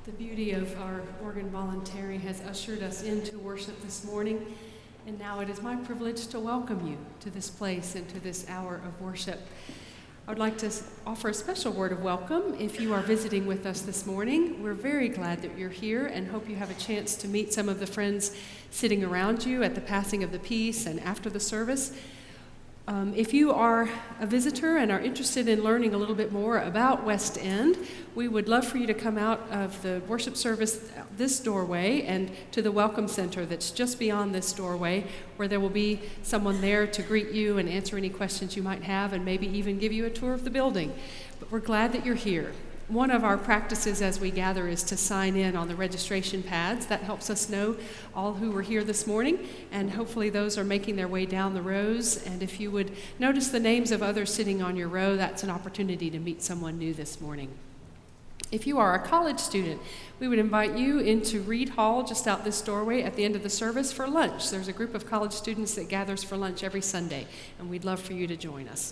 The beauty of our organ voluntary has ushered us into worship this morning, and now it is my privilege to welcome you to this place and to this hour of worship. I would like to offer a special word of welcome if you are visiting with us this morning. We're very glad that you're here and hope you have a chance to meet some of the friends sitting around you at the passing of the peace and after the service. If you are a visitor and are interested in learning a little bit more about West End, we would love for you to come out of the worship service this doorway and to the Welcome Center that's just beyond this doorway, where there will be someone there to greet you and answer any questions you might have and maybe even give you a tour of the building. But we're glad that you're here. One of our practices as we gather is to sign in on the registration pads. That helps us know all who were here this morning, and hopefully those are making their way down the rows. And if you would notice the names of others sitting on your row, that's an opportunity to meet someone new this morning. If you are a college student, we would invite you into Reed Hall just out this doorway at the end of the service for lunch. There's a group of college students that gathers for lunch every Sunday, and we'd love for you to join us.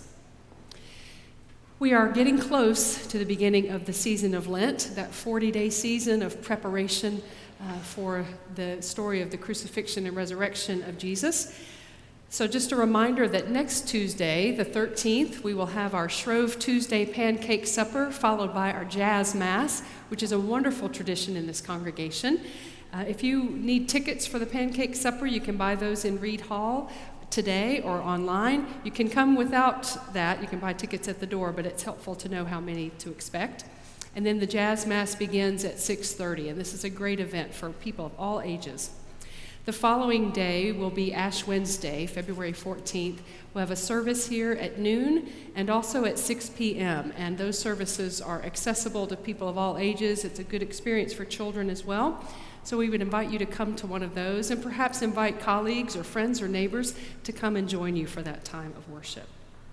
We are getting close to the beginning of the season of Lent, that 40-day season of preparation for the story of the crucifixion and resurrection of Jesus. So just a reminder that next Tuesday, the 13th, we will have our Shrove Tuesday pancake supper, followed by our jazz mass, which is a wonderful tradition in this congregation. If you need tickets for the pancake supper, you can buy those in Reed Hall today or online. You can come without that. You can buy tickets at the door, but it's helpful to know how many to expect. And then the jazz mass begins at 6:30, and this is a great event for people of all ages. The following day will be Ash Wednesday, February 14th. We'll have a service here at noon and also at 6 p.m., and those services are accessible to people of all ages. It's a good experience for children as well. So we would invite you to come to one of those and perhaps invite colleagues or friends or neighbors to come and join you for that time of worship.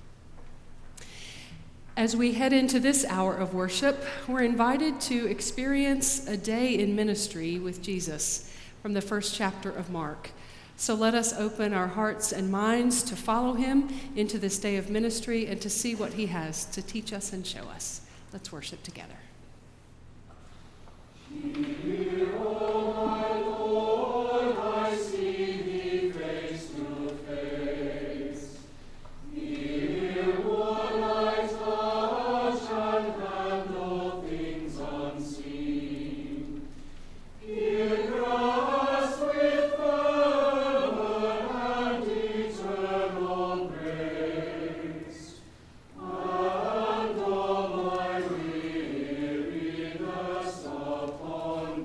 As we head into this hour of worship, we're invited to experience a day in ministry with Jesus from the first chapter of Mark. So let us open our hearts and minds to follow him into this day of ministry and to see what he has to teach us and show us. Let's worship together. Hear, O my Lord, I see thee face to face. Hear, what I touch and handle things unseen. Hear, grasp with fervor and eternal grace. And all my weariness upon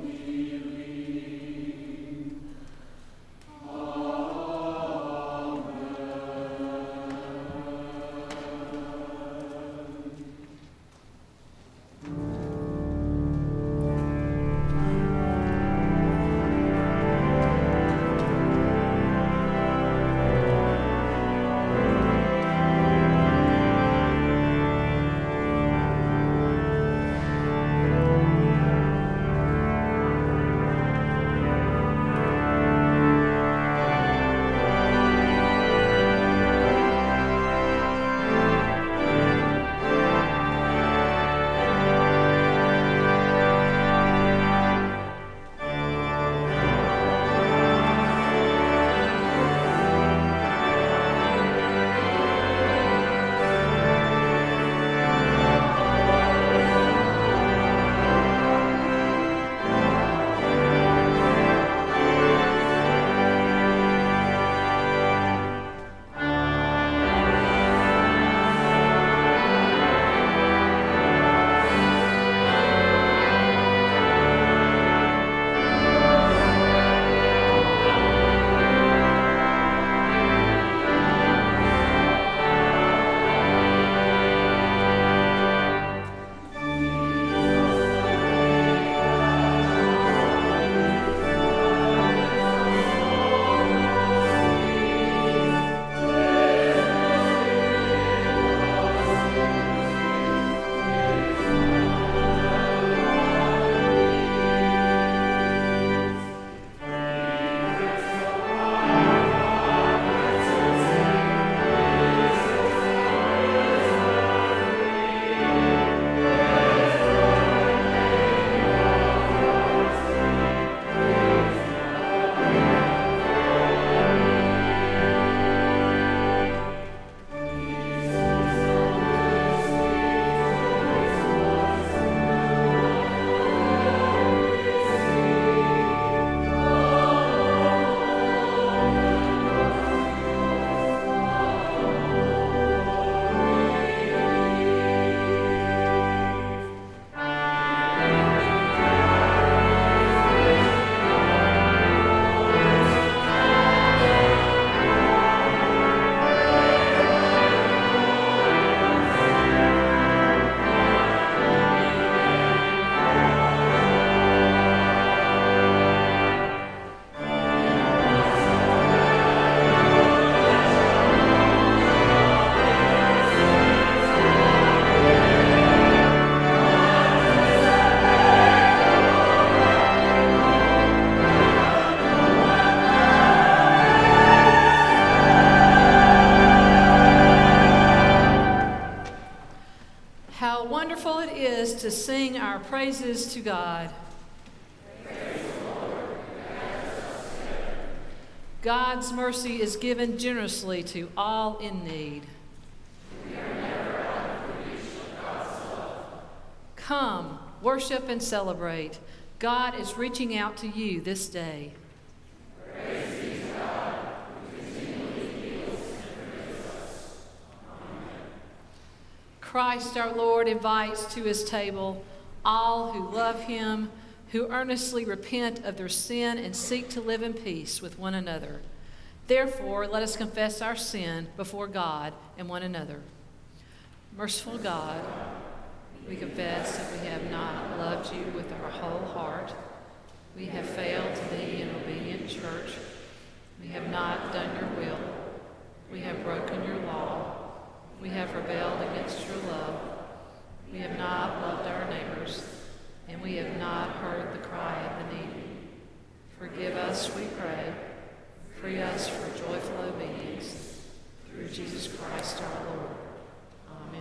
our praises to God. God's mercy is given generously to all in need. Come, worship and celebrate. God is reaching out to you this day. Praise be to God, who continually heals and forgives us. Amen. Christ our Lord invites to his table all who love him, who earnestly repent of their sin and seek to live in peace with one another. Therefore, let us confess our sin before God and one another. Merciful God, we confess that we have not loved you with our whole heart. We have failed to be an obedient church. We have not done your will. We have broken your law. We have rebelled against your love. We have not loved our neighbors, and we have not heard the cry of the needy. Forgive us, we pray. Free us for joyful obedience. Through Jesus Christ our Lord. Amen.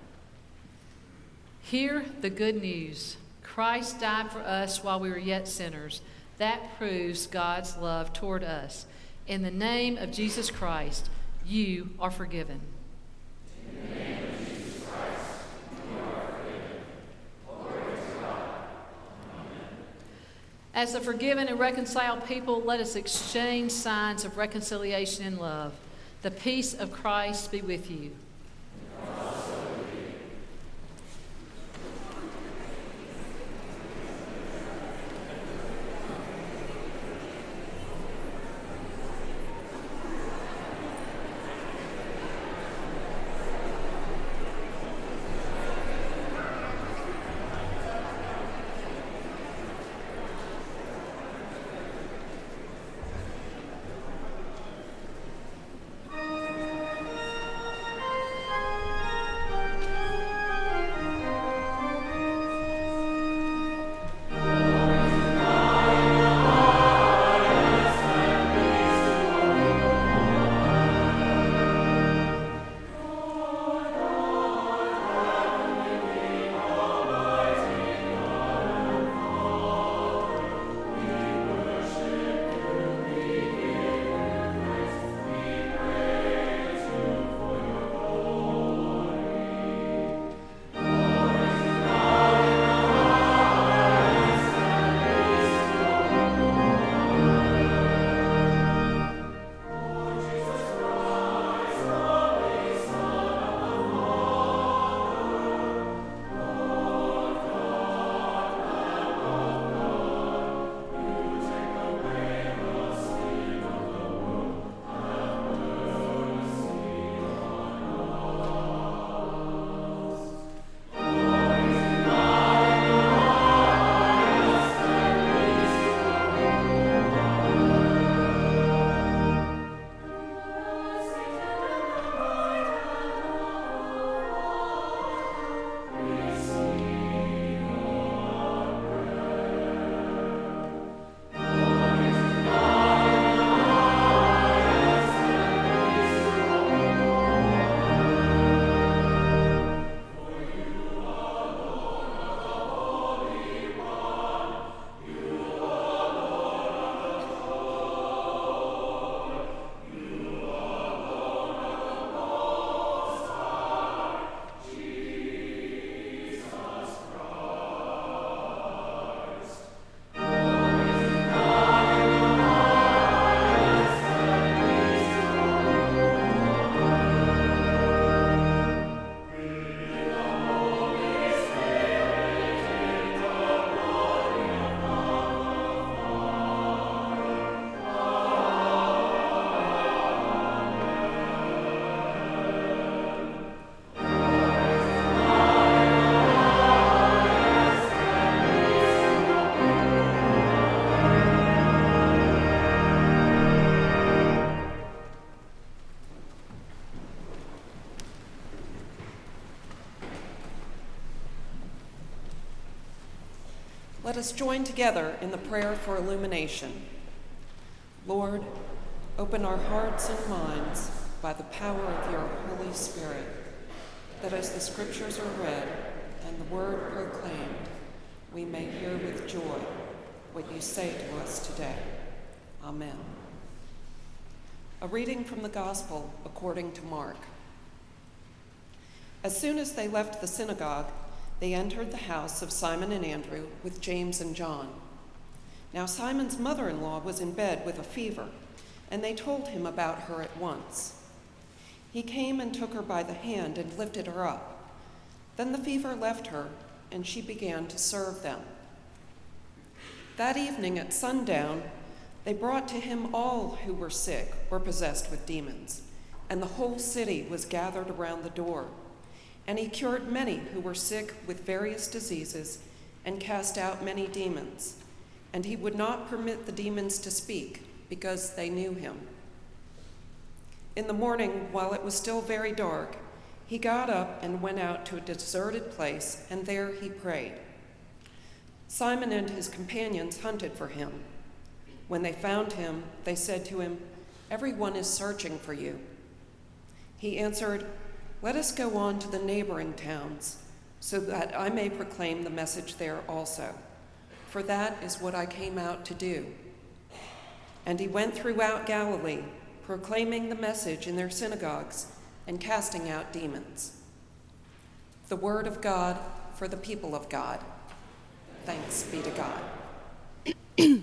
Hear the good news. Christ died for us while we were yet sinners. That proves God's love toward us. In the name of Jesus Christ, you are forgiven. In the name of Jesus Christ, you are forgiven. Glory to God. Amen. As a forgiven and reconciled people, let us exchange signs of reconciliation and love. The peace of Christ be with you. Let us join together in the prayer for illumination. Lord, open our hearts and minds by the power of your Holy Spirit, that as the Scriptures are read and the Word proclaimed, we may hear with joy what you say to us today. Amen. A reading from the Gospel according to Mark. As soon as they left the synagogue, they entered the house of Simon and Andrew with James and John. Now Simon's mother-in-law was in bed with a fever, and they told him about her at once. He came and took her by the hand and lifted her up. Then the fever left her, and she began to serve them. That evening at sundown, they brought to him all who were sick or possessed with demons, and the whole city was gathered around the door. And he cured many who were sick with various diseases and cast out many demons. And he would not permit the demons to speak, because they knew him. In the morning, while it was still very dark, he got up and went out to a deserted place, and there he prayed. Simon and his companions hunted for him. When they found him, they said to him, "Everyone is searching for you." He answered, "Let us go on to the neighboring towns, so that I may proclaim the message there also. For that is what I came out to do." And he went throughout Galilee, proclaiming the message in their synagogues and casting out demons. The word of God for the people of God. Thanks be to God.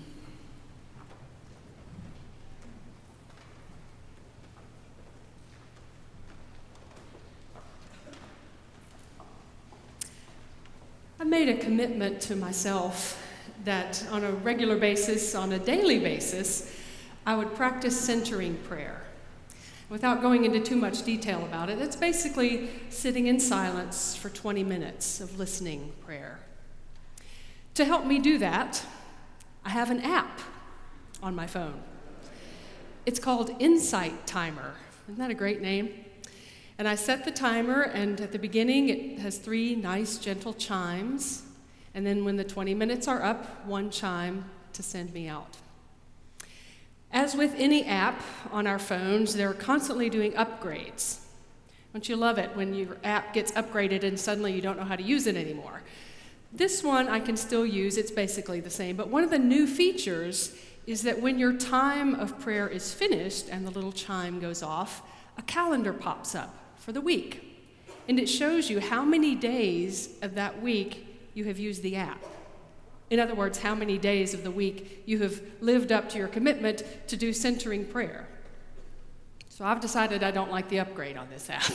I made a commitment to myself that on a regular basis, on a daily basis, I would practice centering prayer. Without going into too much detail about it, it's basically sitting in silence for 20 minutes of listening prayer. To help me do that, I have an app on my phone. It's called Insight Timer. Isn't that a great name? And I set the timer, and at the beginning it has 3 nice, gentle chimes. And then when the 20 minutes are up, 1 chime to send me out. As with any app on our phones, they're constantly doing upgrades. Don't you love it when your app gets upgraded and suddenly you don't know how to use it anymore? This one I can still use, it's basically the same, but one of the new features is that when your time of prayer is finished and the little chime goes off, a calendar pops up for the week, and it shows you how many days of that week you have used the app. In other words, how many days of the week you have lived up to your commitment to do centering prayer. So I've decided I don't like the upgrade on this app.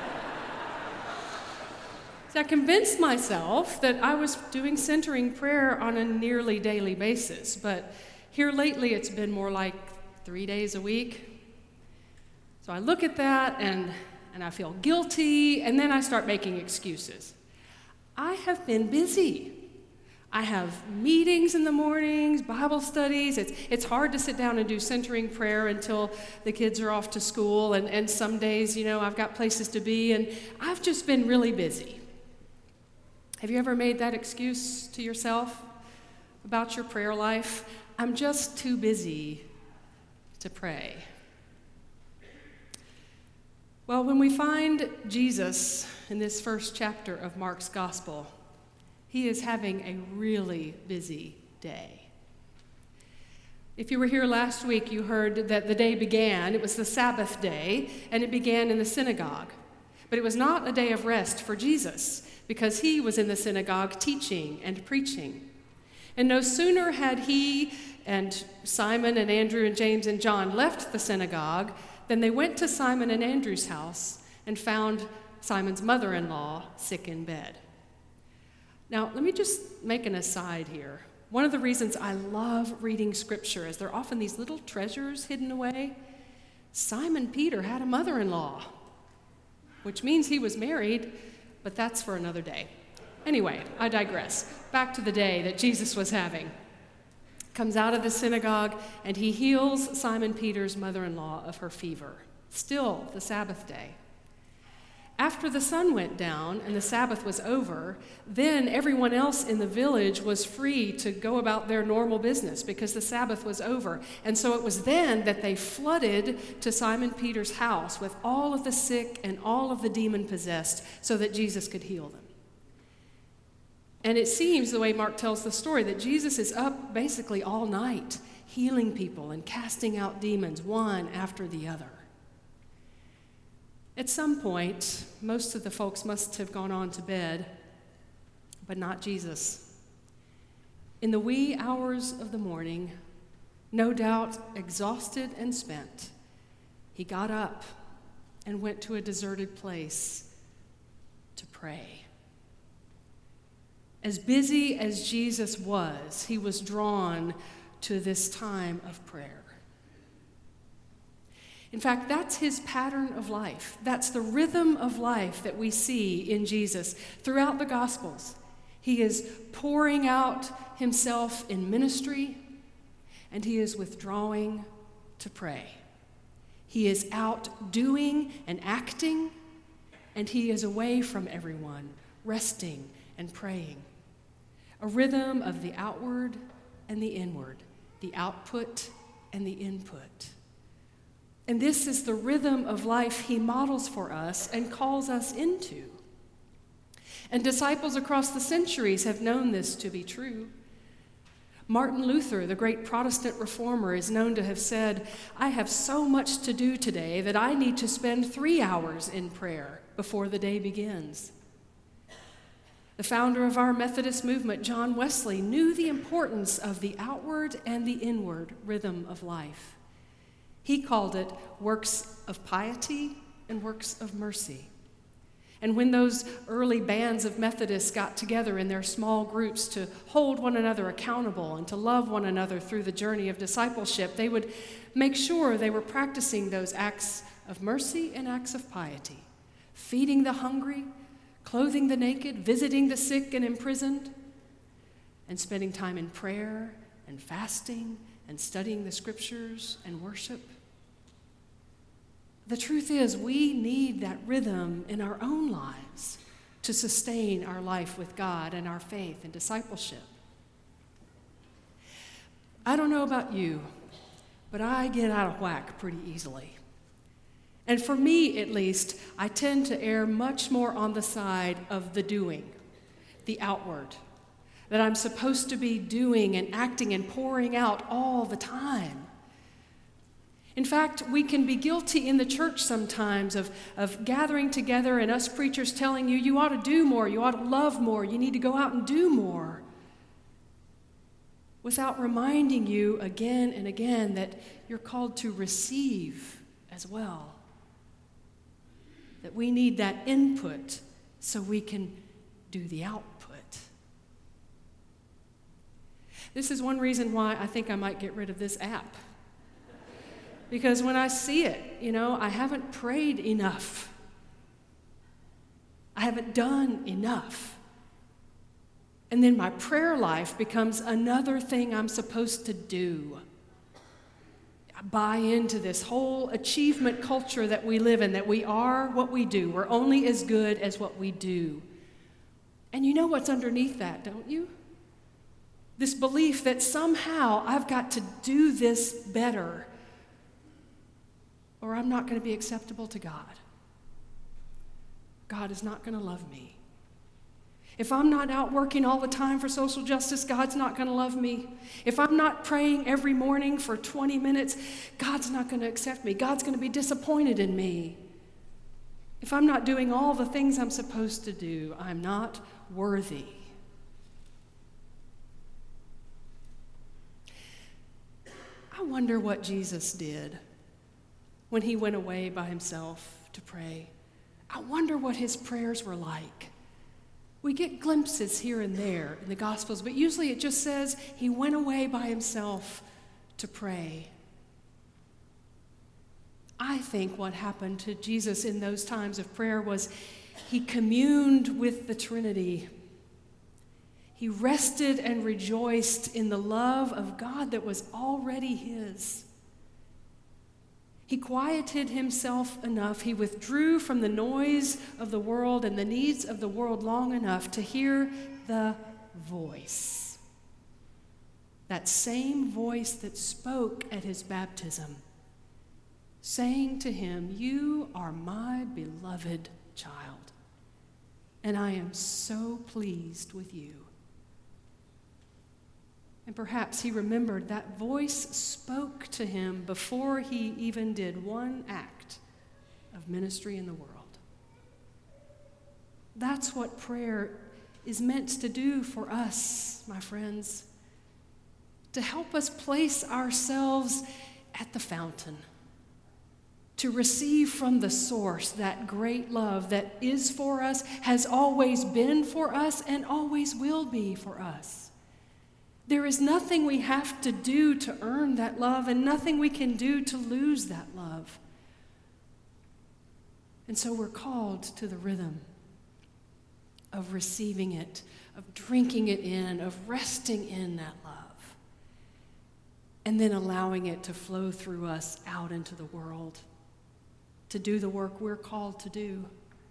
So I convinced myself that I was doing centering prayer on a nearly daily basis, but here lately it's been more like 3 days a week. So I look at that and I feel guilty, and then I start making excuses. I have been busy. I have meetings in the mornings, Bible studies. It's hard to sit down and do centering prayer until the kids are off to school, and some days, I've got places to be, and I've just been really busy. Have you ever made that excuse to yourself about your prayer life? I'm just too busy to pray. Well, when we find Jesus in this first chapter of Mark's Gospel, he is having a really busy day. If you were here last week, you heard that the day began. It was the Sabbath day, and it began in the synagogue. But it was not a day of rest for Jesus, because he was in the synagogue teaching and preaching. And no sooner had he and Simon and Andrew and James and John left the synagogue than they went to Simon and Andrew's house and found Simon's mother-in-law sick in bed. Now, let me just make an aside here. One of the reasons I love reading Scripture is there are often these little treasures hidden away. Simon Peter had a mother-in-law, which means he was married, but that's for another day. Anyway, I digress. Back to the day that Jesus was having. Comes out of the synagogue, and he heals Simon Peter's mother-in-law of her fever. Still the Sabbath day. After the sun went down and the Sabbath was over, then everyone else in the village was free to go about their normal business because the Sabbath was over. And so it was then that they flooded to Simon Peter's house with all of the sick and all of the demon-possessed so that Jesus could heal them. And it seems, the way Mark tells the story, that Jesus is up basically all night, healing people and casting out demons, one after the other. At some point, most of the folks must have gone on to bed, but not Jesus. In the wee hours of the morning, no doubt exhausted and spent, he got up and went to a deserted place to pray. As busy as Jesus was, he was drawn to this time of prayer. In fact, that's his pattern of life. That's the rhythm of life that we see in Jesus throughout the Gospels. He is pouring out himself in ministry, and he is withdrawing to pray. He is out doing and acting, and he is away from everyone, resting and praying. A rhythm of the outward and the inward, the output and the input. And this is the rhythm of life he models for us and calls us into. And disciples across the centuries have known this to be true. Martin Luther, the great Protestant reformer, is known to have said, "I have so much to do today that I need to spend 3 hours in prayer before the day begins." The founder of our Methodist movement, John Wesley, knew the importance of the outward and the inward rhythm of life. He called it works of piety and works of mercy. And when those early bands of Methodists got together in their small groups to hold one another accountable and to love one another through the journey of discipleship, they would make sure they were practicing those acts of mercy and acts of piety, feeding the hungry, clothing the naked, visiting the sick and imprisoned, and spending time in prayer and fasting and studying the scriptures and worship. The truth is, we need that rhythm in our own lives to sustain our life with God and our faith and discipleship. I don't know about you, but I get out of whack pretty easily. And for me, at least, I tend to err much more on the side of the doing, the outward, that I'm supposed to be doing and acting and pouring out all the time. In fact, we can be guilty in the church sometimes of gathering together and us preachers telling you, you ought to do more, you ought to love more, you need to go out and do more, without reminding you again and again that you're called to receive as well. That we need that input so we can do the output. This is one reason why I think I might get rid of this app. Because when I see it, I haven't prayed enough. I haven't done enough. And then my prayer life becomes another thing I'm supposed to do. I buy into this whole achievement culture that we live in, that we are what we do. We're only as good as what we do. And you know what's underneath that, don't you? This belief that somehow I've got to do this better, or I'm not going to be acceptable to God. God is not going to love me. If I'm not out working all the time for social justice, God's not going to love me. If I'm not praying every morning for 20 minutes, God's not going to accept me. God's going to be disappointed in me. If I'm not doing all the things I'm supposed to do, I'm not worthy. I wonder what Jesus did when he went away by himself to pray. I wonder what his prayers were like. We get glimpses here and there in the Gospels, but usually it just says he went away by himself to pray. I think what happened to Jesus in those times of prayer was he communed with the Trinity. He rested and rejoiced in the love of God that was already his. He quieted himself enough. He withdrew from the noise of the world and the needs of the world long enough to hear the voice. That same voice that spoke at his baptism, saying to him, "You are my beloved child, and I am so pleased with you." And perhaps he remembered that voice spoke to him before he even did one act of ministry in the world. That's what prayer is meant to do for us, my friends, to help us place ourselves at the fountain, to receive from the source that great love that is for us, has always been for us, and always will be for us. There is nothing we have to do to earn that love, and nothing we can do to lose that love. And so we're called to the rhythm of receiving it, of drinking it in, of resting in that love, and then allowing it to flow through us out into the world to do the work we're called to do.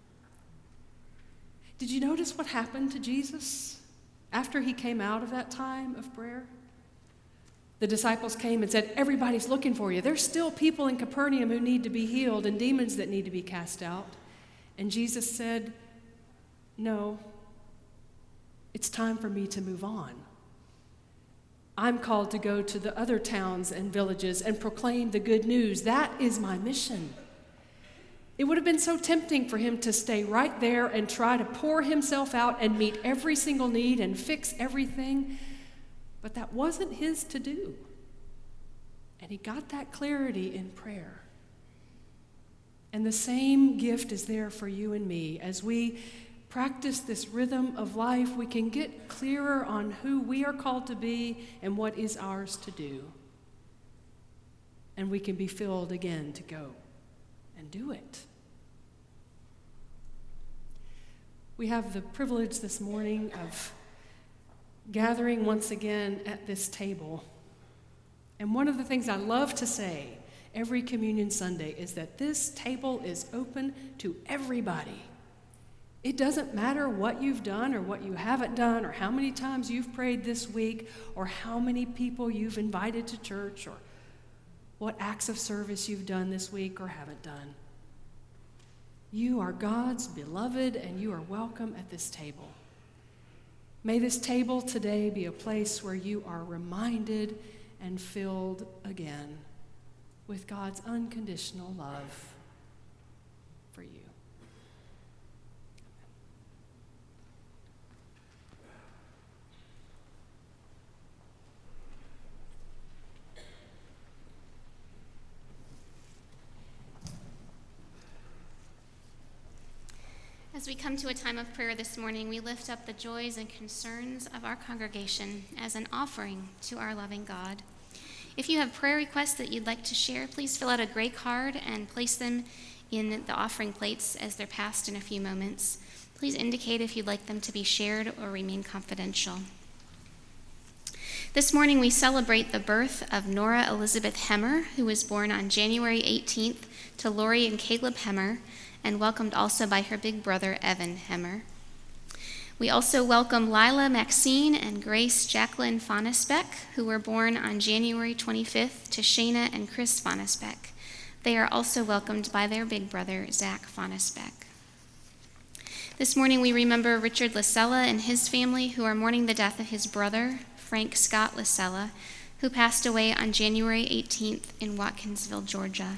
Did you notice what happened to Jesus after he came out of that time of prayer? The disciples came and said, everybody's looking for you. There's still people in Capernaum who need to be healed and demons that need to be cast out. And Jesus said, no, it's time for me to move on. I'm called to go to the other towns and villages and proclaim the good news. That is my mission. It would have been so tempting for him to stay right there and try to pour himself out and meet every single need and fix everything, but that wasn't his to do. And he got that clarity in prayer. And the same gift is there for you and me. As we practice this rhythm of life, we can get clearer on who we are called to be and what is ours to do. And we can be filled again to go and do it. We have the privilege this morning of gathering once again at this table. And one of the things I love to say every Communion Sunday is that this table is open to everybody. It doesn't matter what you've done or what you haven't done or how many times you've prayed this week or how many people you've invited to church or what acts of service you've done this week or haven't done. You are God's beloved and you are welcome at this table. May this table today be a place where you are reminded and filled again with God's unconditional love for you. As we come to a time of prayer this morning, we lift up the joys and concerns of our congregation as an offering to our loving God. If you have prayer requests that you'd like to share, please fill out a gray card and place them in the offering plates as they're passed in a few moments. Please indicate if you'd like them to be shared or remain confidential. This morning we celebrate the birth of Nora Elizabeth Hemmer, who was born on January 18th to Lori and Caleb Hemmer, and welcomed also by her big brother, Evan Hemmer. We also welcome Lila Maxine and Grace Jacqueline Fonesbeck, who were born on January 25th to Shayna and Chris Fonesbeck. They are also welcomed by their big brother, Zach Fonesbeck. This morning we remember Richard Lasella and his family, who are mourning the death of his brother, Frank Scott Lasella, who passed away on January 18th in Watkinsville, Georgia.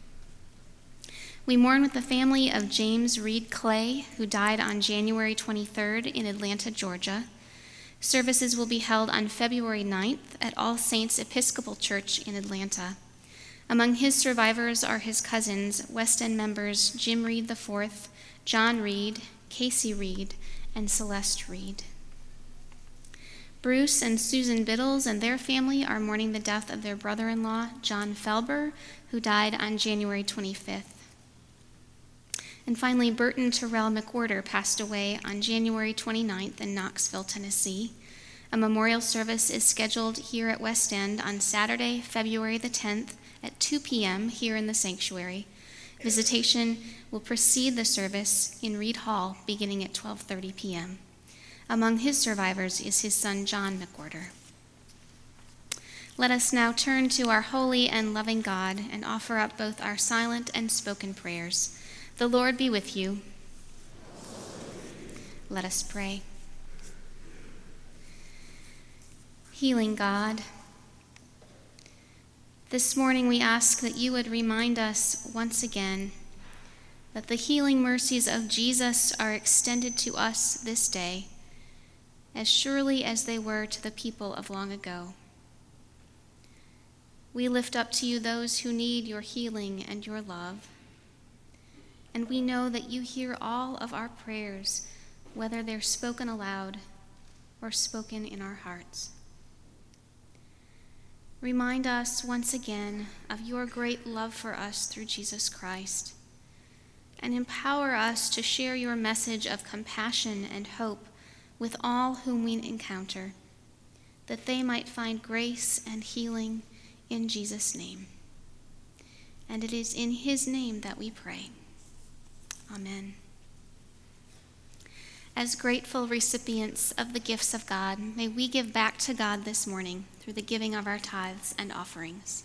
We mourn with the family of James Reed Clay, who died on January 23rd in Atlanta, Georgia. Services will be held on February 9th at All Saints Episcopal Church in Atlanta. Among his survivors are his cousins, West End members Jim Reed IV, John Reed, Casey Reed, and Celeste Reed. Bruce and Susan Biddles and their family are mourning the death of their brother-in-law, John Felber, who died on January 25th. And finally, Burton Terrell McWhorter passed away on January 29th in Knoxville, Tennessee. A memorial service is scheduled here at West End on Saturday, February the 10th at 2 p.m. here in the sanctuary. Visitation will precede the service in Reed Hall beginning at 12:30 p.m. Among his survivors is his son, John McWhorter. Let us now turn to our holy and loving God and offer up both our silent and spoken prayers. The Lord be with you. Let us pray. Healing God, this morning we ask that you would remind us once again that the healing mercies of Jesus are extended to us this day, as surely as they were to the people of long ago. We lift up to you those who need your healing and your love, and we know that you hear all of our prayers, whether they're spoken aloud or spoken in our hearts. Remind us once again of your great love for us through Jesus Christ, and empower us to share your message of compassion and hope with all whom we encounter, that they might find grace and healing in Jesus' name. And it is in his name that we pray. Amen. As grateful recipients of the gifts of God, may we give back to God this morning through the giving of our tithes and offerings.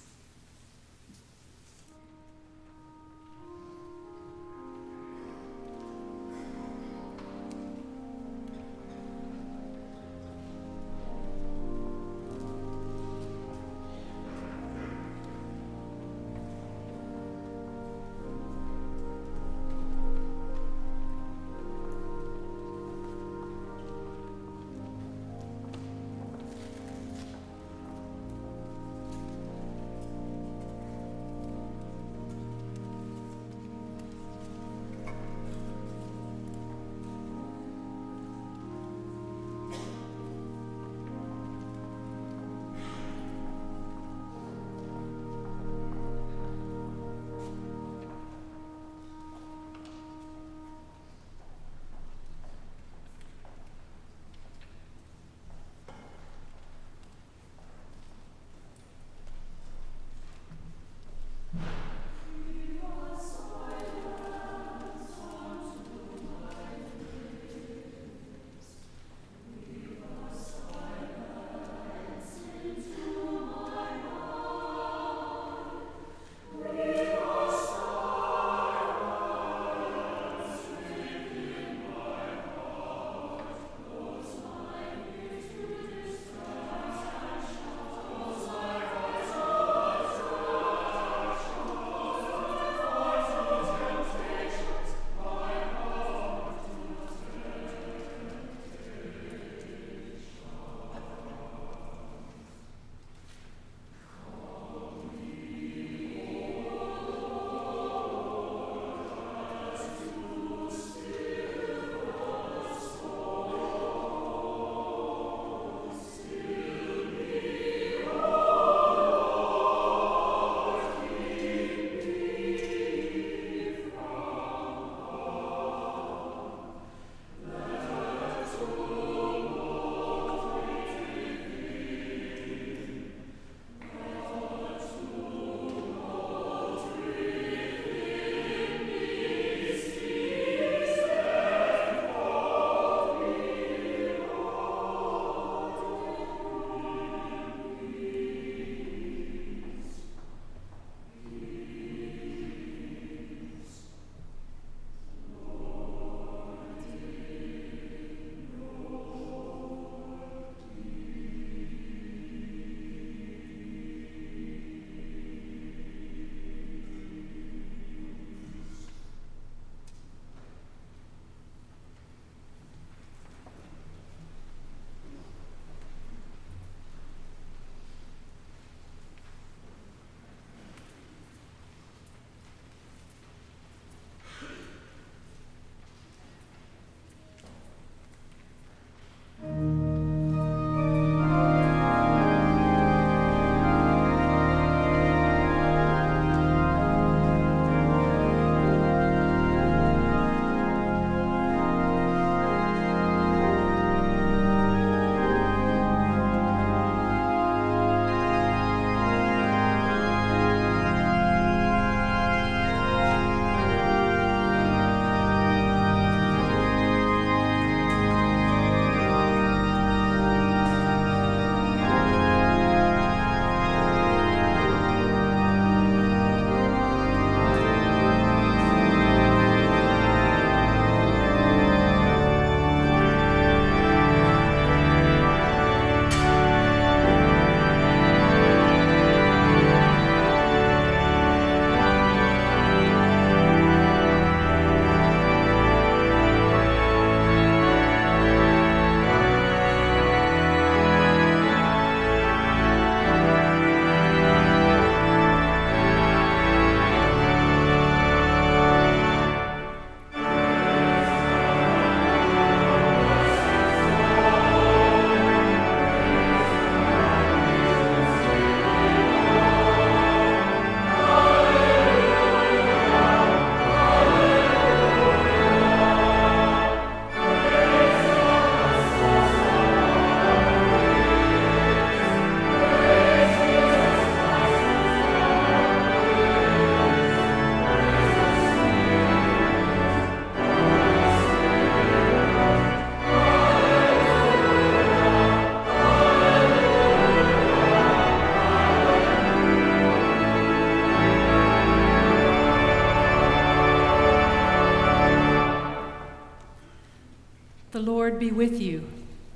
The Lord be with you.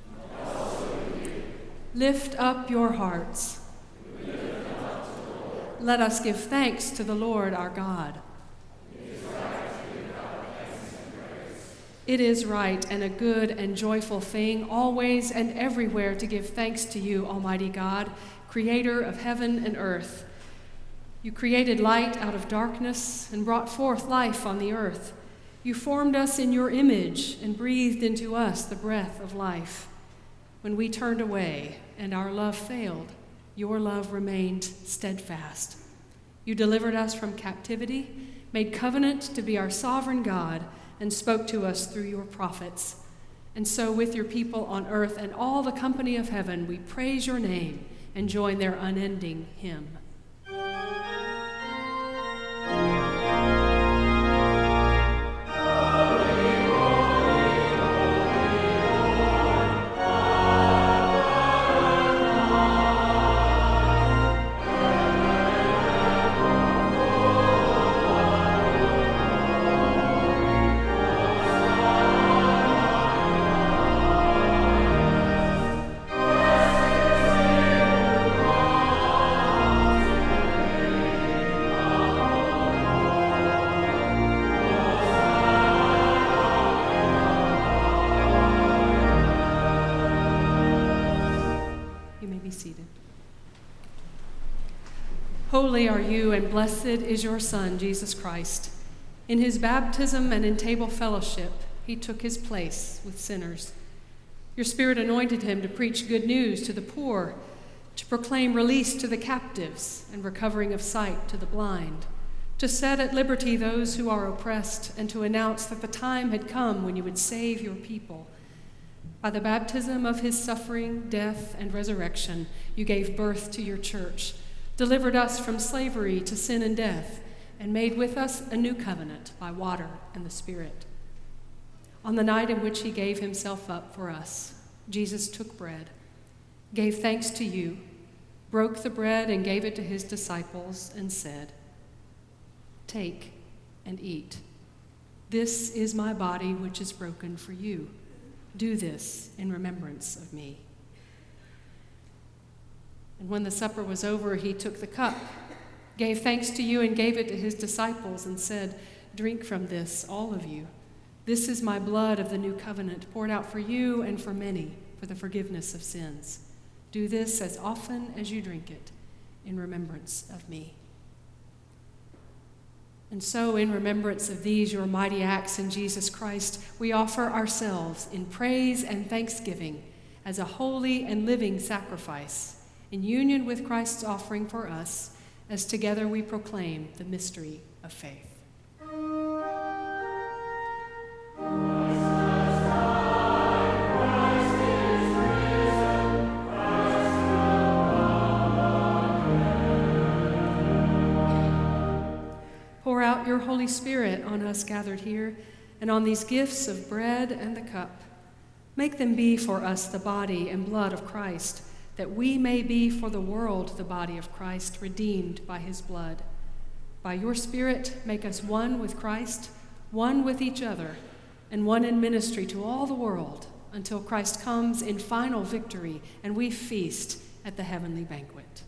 Lift up your hearts. Let us give thanks to the Lord our God. It is right and a good and joyful thing, always and everywhere, to give thanks to you, Almighty God, creator of heaven and earth. You created light out of darkness and brought forth life on the earth. You formed us in your image and breathed into us the breath of life. When we turned away and our love failed, your love remained steadfast. You delivered us from captivity, made covenant to be our sovereign God, and spoke to us through your prophets. And so with your people on earth and all the company of heaven, we praise your name and join their unending hymn. Holy are you, and blessed is your Son, Jesus Christ. In his baptism and in table fellowship, he took his place with sinners. Your Spirit anointed him to preach good news to the poor, to proclaim release to the captives and recovering of sight to the blind, to set at liberty those who are oppressed, and to announce that the time had come when you would save your people. By the baptism of his suffering, death, and resurrection, you gave birth to your church, delivered us from slavery to sin and death, and made with us a new covenant by water and the Spirit. On the night in which he gave himself up for us, Jesus took bread, gave thanks to you, broke the bread and gave it to his disciples, and said, "Take and eat. This is my body which is broken for you. Do this in remembrance of me." And when the supper was over, he took the cup, gave thanks to you, and gave it to his disciples, and said, "Drink from this, all of you. This is my blood of the new covenant, poured out for you and for many for the forgiveness of sins. Do this as often as you drink it in remembrance of me." And so, in remembrance of these, your mighty acts in Jesus Christ, we offer ourselves in praise and thanksgiving as a holy and living sacrifice, in union with Christ's offering for us, as together we proclaim the mystery of faith. Pour out your Holy Spirit on us gathered here, and on these gifts of bread and the cup. Make them be for us the body and blood of Christ, that we may be for the world the body of Christ, redeemed by his blood. By your Spirit, make us one with Christ, one with each other, and one in ministry to all the world, until Christ comes in final victory and we feast at the heavenly banquet.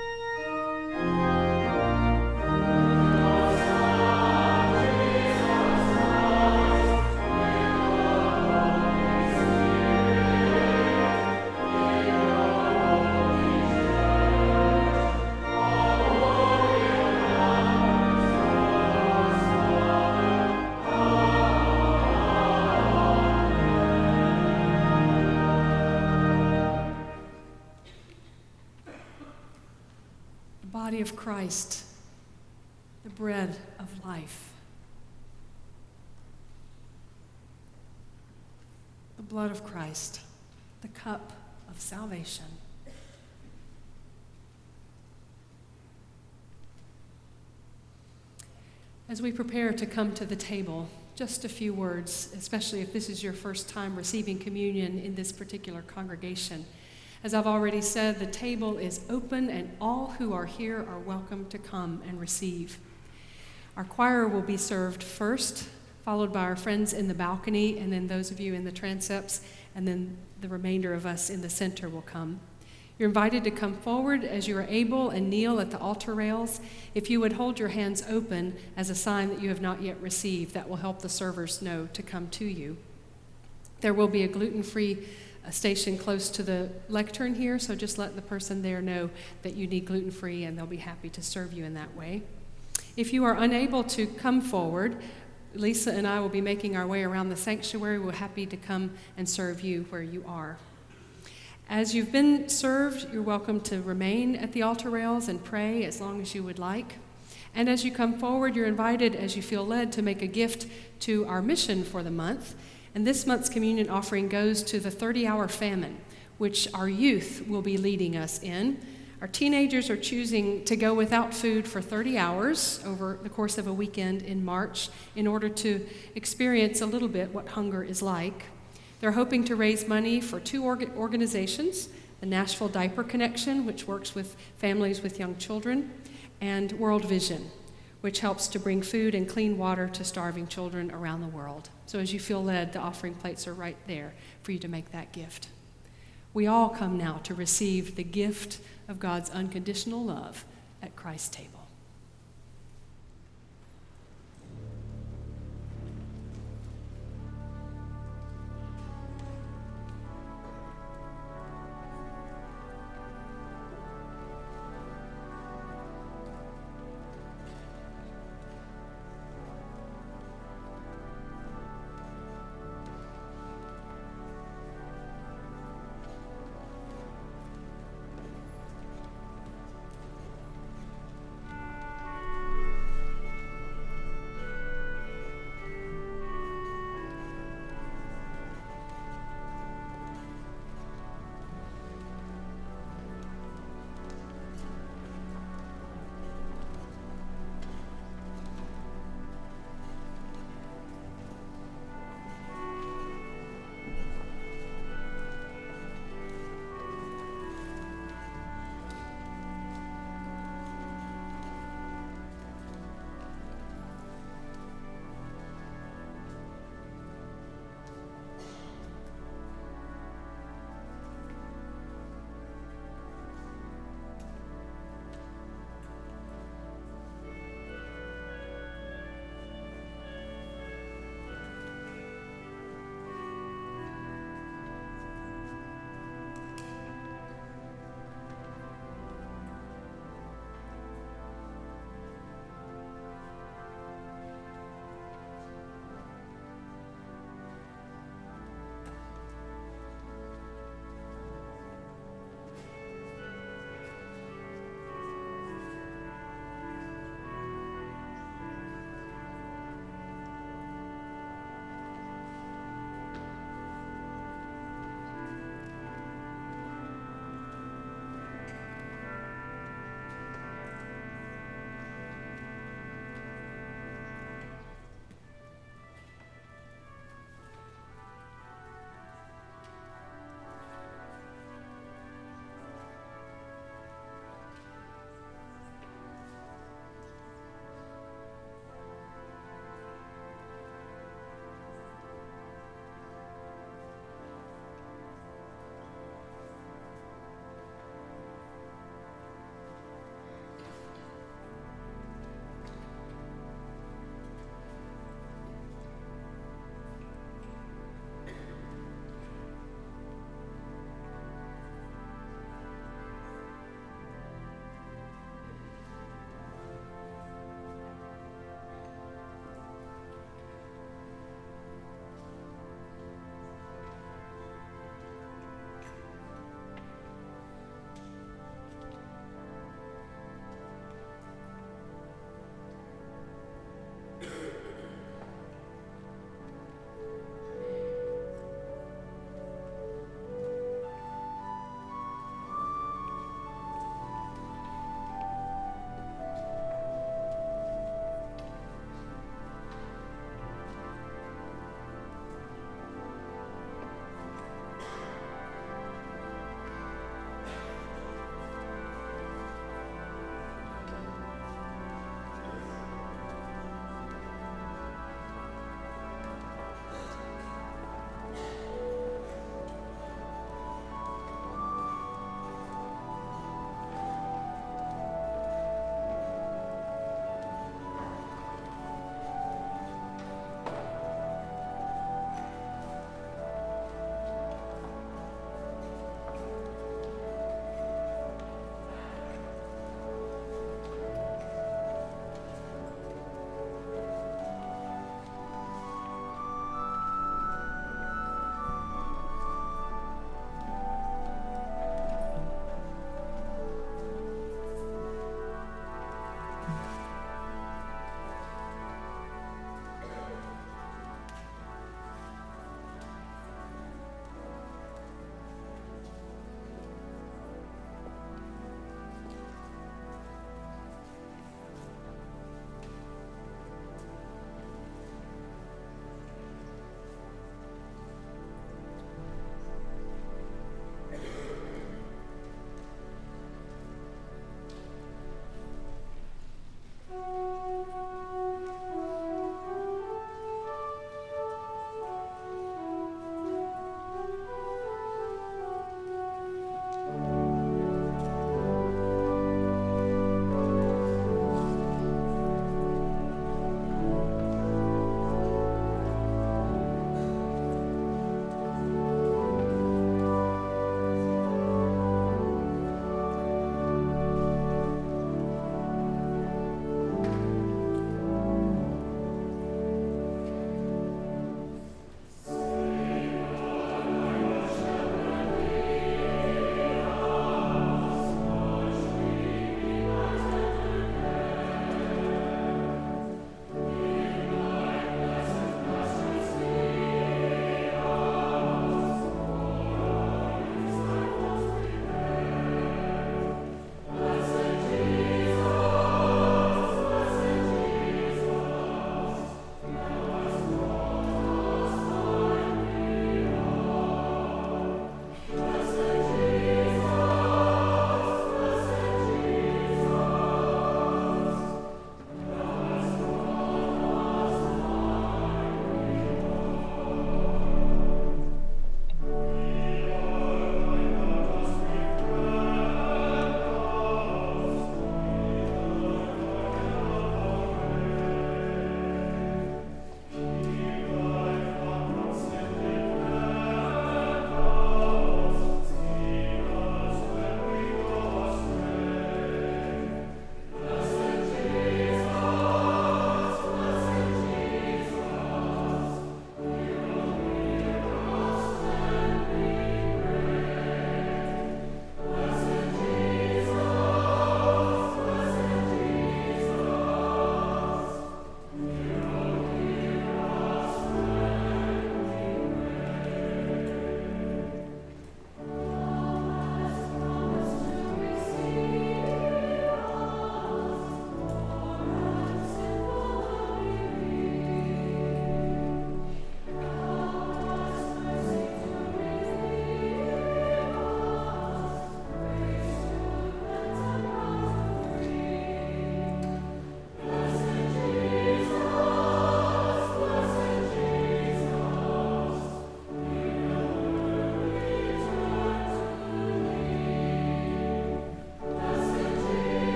Body of Christ, the bread of life. The blood of Christ, the cup of salvation. As we prepare to come to the table, just a few words, especially if this is your first time receiving communion in this particular congregation. As I've already said, the table is open and all who are here are welcome to come and receive. Our choir will be served first, followed by our friends in the balcony, and then those of you in the transepts, and then the remainder of us in the center will come. You're invited to come forward as you are able and kneel at the altar rails. If you would hold your hands open as a sign that you have not yet received, that will help the servers know to come to you. There will be a gluten-free station close to the lectern here, so just let the person there know that you need gluten-free, and they'll be happy to serve you in that way. If you are unable to come forward, Lisa and I will be making our way around the sanctuary. We're happy to come and serve you where you are. As you've been served, you're welcome to remain at the altar rails and pray as long as you would like. And as you come forward, you're invited, as you feel led, to make a gift to our mission for the month. And this month's communion offering goes to the 30-hour famine, which our youth will be leading us in. Our teenagers are choosing to go without food for 30 hours over the course of a weekend in March in order to experience a little bit what hunger is like. They're hoping to raise money for two organizations, the Nashville Diaper Connection, which works with families with young children, and World Vision, which helps to bring food and clean water to starving children around the world. So as you feel led, the offering plates are right there for you to make that gift. We all come now to receive the gift of God's unconditional love at Christ's table.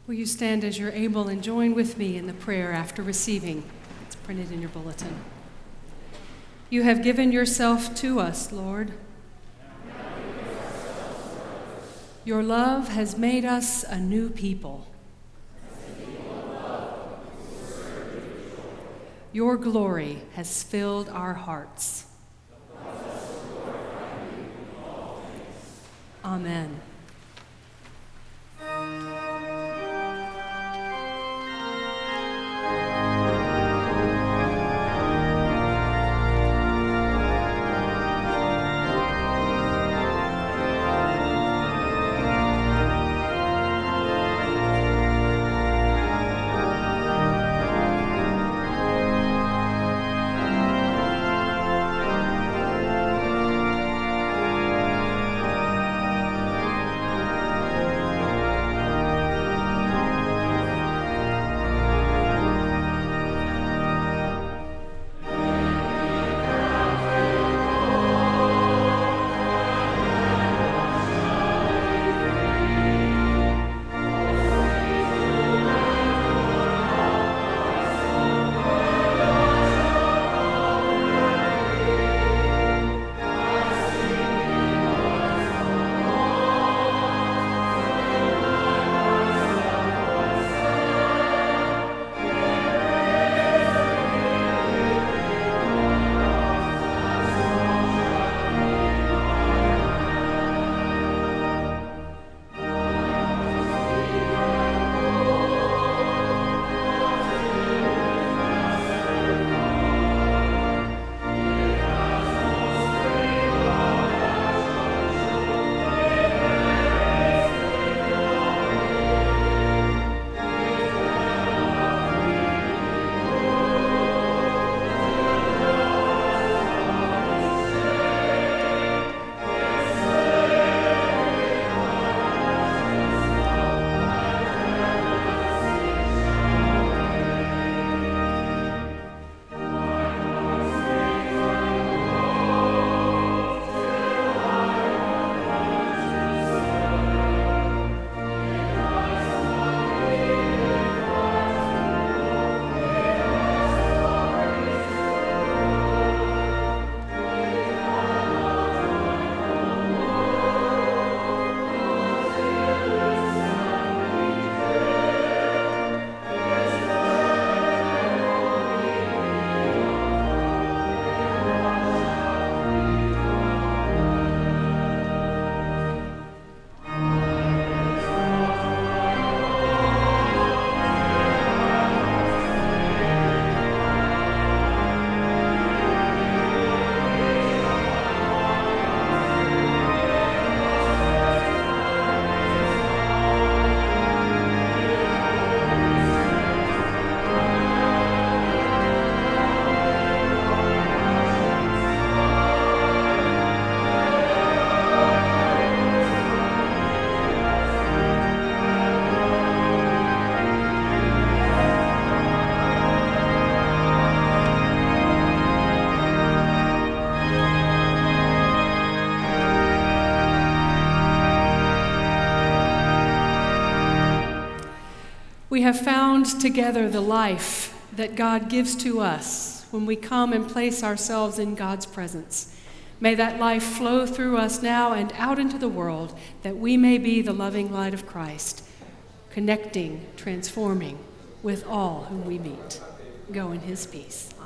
Will you stand as you're able and join with me in the prayer after receiving? It's printed in your bulletin. You have given yourself to us, Lord. Your love has made us a new people. Your glory has filled our hearts. Amen. We have found together the life that God gives to us when we come and place ourselves in God's presence. May that life flow through us now and out into the world, that we may be the loving light of Christ, connecting, transforming with all whom we meet. Go in his peace.